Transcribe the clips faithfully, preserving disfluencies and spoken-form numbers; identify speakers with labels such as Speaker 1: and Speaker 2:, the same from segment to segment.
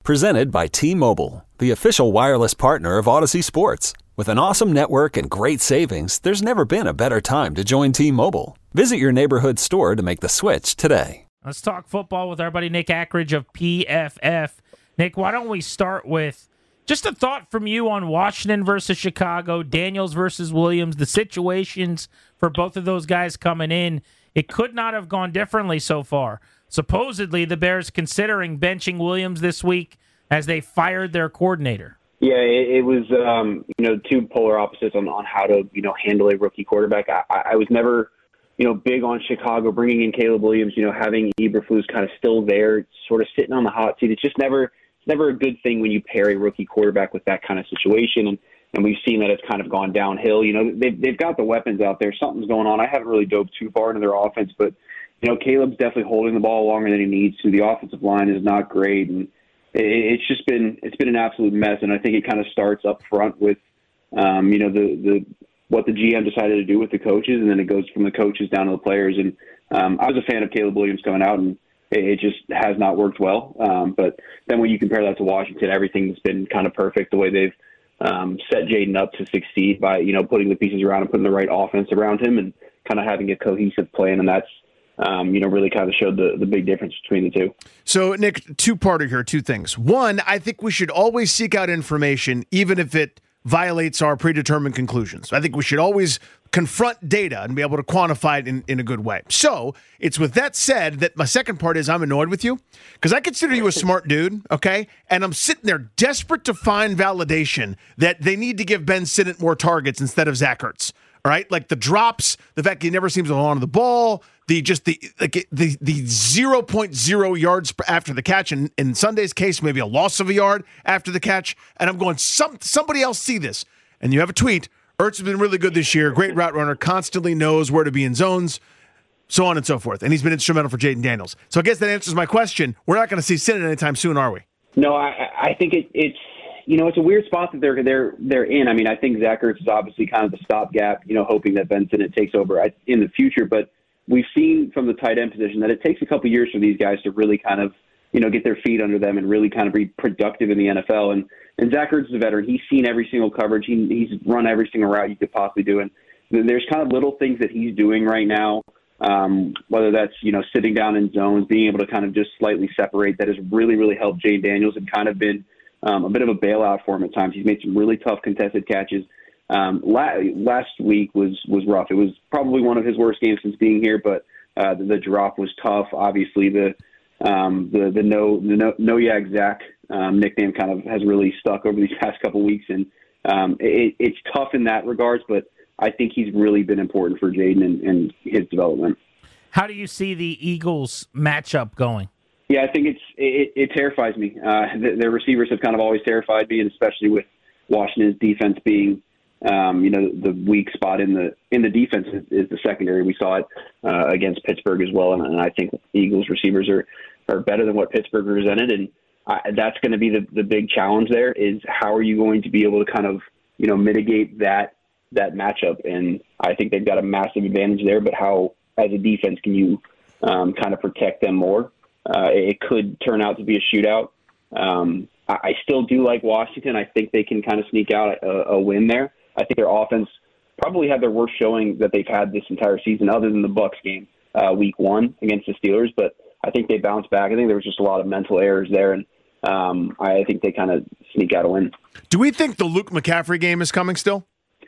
Speaker 1: Presented by T-Mobile, the official wireless partner of Odyssey Sports. With an awesome network and great savings, there's never been a better time to join T-Mobile. Visit your neighborhood store to make the switch today.
Speaker 2: Let's talk football with our buddy Nick Ackridge of P F F. Nick, why don't we start with just a thought from you on Washington versus Chicago, Daniels versus Williams, the situations for both of those guys coming in. It could not have gone differently so far. Supposedly, the Bears considering benching Williams this week as they fired their coordinator.
Speaker 3: Yeah, it, it was um, you know two polar opposites on, on how to you know handle a rookie quarterback. I, I was never you know big on Chicago bringing in Caleb Williams. You know having Eberflus kind of still there, sort of sitting on the hot seat. It's just never it's never a good thing when you pair a rookie quarterback with that kind of situation. And and we've seen that it's kind of gone downhill. You know they've they've got the weapons out there. Something's going on. I haven't really dove too far into their offense, but you know, Caleb's definitely holding the ball longer than he needs to. The offensive line is not great, and it's just been it's been an absolute mess. And I think it kind of starts up front with, um, you know, the the what the G M decided to do with the coaches, and then it goes from the coaches down to the players. And um, I was a fan of Caleb Williams coming out, and it just has not worked well. Um, but then when you compare that to Washington, everything's been kind of perfect the way they've um, set Jaden up to succeed by you know putting the pieces around and putting the right offense around him, and kind of having a cohesive plan, and that's. Um, you know, really kind of showed the, the big difference between the two.
Speaker 4: So, Nick, two-parter here, two things. One, I think we should always seek out information, even if it violates our predetermined conclusions. I think we should always confront data and be able to quantify it in, in a good way. So, it's with that said that my second part is I'm annoyed with you because I consider you a smart dude, okay? And I'm sitting there desperate to find validation that they need to give Ben Sinnott more targets instead of Zach Ertz. All right, like the drops, the fact he never seems to hold on to the ball, the just the like the the zero point zero yards after the catch, and in Sunday's case, maybe a loss of a yard after the catch. And I'm going, some somebody else see this. And you have a tweet. Ertz has been really good this year. Great route runner, constantly knows where to be in zones, so on and so forth. And he's been instrumental for Jaden Daniels. So I guess that answers my question. We're not going to see Sinnott anytime soon, are we?
Speaker 3: No, I, I think it, it's. You know, it's a weird spot that they're they're they're in. I mean, I think Zach Ertz is obviously kind of the stopgap, you know, hoping that Ben Sinnott takes over in the future. But we've seen from the tight end position that it takes a couple years for these guys to really kind of, you know, get their feet under them and really kind of be productive in the N F L. And and Zach Ertz is a veteran. He's seen every single coverage. He, he's run every single route you could possibly do. And there's kind of little things that he's doing right now, um, whether that's, you know, sitting down in zones, being able to kind of just slightly separate, that has really, really helped Jaden Daniels and kind of been Um, a bit of a bailout for him at times. He's made some really tough contested catches. Um, la- last week was was rough. It was probably one of his worst games since being here, but uh, the, the drop was tough. Obviously, the um, the the no the no, no Yag Zach um, nickname kind of has really stuck over these past couple weeks, and um, it, it's tough in that regards. But I think he's really been important for Jaden and, and his development.
Speaker 2: How do you see the Eagles matchup going?
Speaker 3: Yeah, I think it's it, it terrifies me. Uh, the, their receivers have kind of always terrified me, and especially with Washington's defense being, um, you know, the weak spot in the in the defense is, is the secondary. We saw it uh, against Pittsburgh as well, and, and I think Eagles receivers are, are better than what Pittsburgh presented, and I, that's going to be the, the big challenge. There is how are you going to be able to kind of you know mitigate that that matchup, and I think they've got a massive advantage there. But how, as a defense, can you um, kind of protect them more? Uh, it could turn out to be a shootout. Um, I, I still do like Washington. I think they can kind of sneak out a, a win there. I think their offense probably had their worst showing that they've had this entire season, other than the Bucs game, uh, week one against the Steelers. But I think they bounced back. I think there was just a lot of mental errors there, and um, I think they kind of sneak out a win.
Speaker 4: Do we think the Luke McCaffrey game is coming still?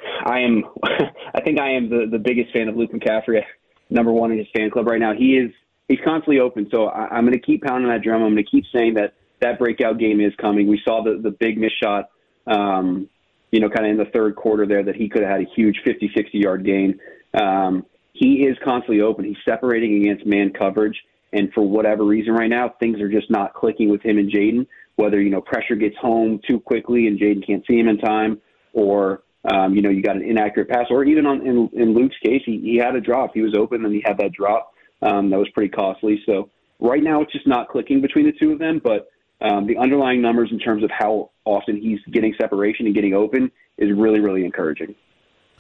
Speaker 3: I am. I think I am the, the biggest fan of Luke McCaffrey, number one in his fan club right now. He is. He's constantly open, so I, I'm going to keep pounding that drum. I'm going to keep saying that that breakout game is coming. We saw the, the big miss shot, um, you know, kind of in the third quarter there that he could have had a huge fifty, sixty-yard gain. Um, he is constantly open. He's separating against man coverage, and for whatever reason right now, things are just not clicking with him and Jaden, whether, you know, pressure gets home too quickly and Jaden can't see him in time, or, um, you know, you got an inaccurate pass, or even on, in, in Luke's case, he, he had a drop. He was open, and he had that drop. Um, that was pretty costly. So right now it's just not clicking between the two of them, but um, the underlying numbers in terms of how often he's getting separation and getting open is really, really encouraging.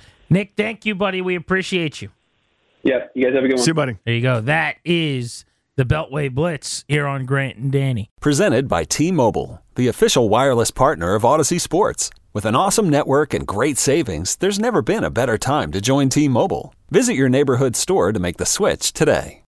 Speaker 2: Nick, thank you, buddy. We appreciate you.
Speaker 3: Yeah, you guys have a good one.
Speaker 4: See you, buddy.
Speaker 2: There you go. That is the Beltway Blitz here on Grant and Danny.
Speaker 1: Presented by T-Mobile, the official wireless partner of Odyssey Sports. With an awesome network and great savings, there's never been a better time to join T-Mobile. Visit your neighborhood store to make the switch today.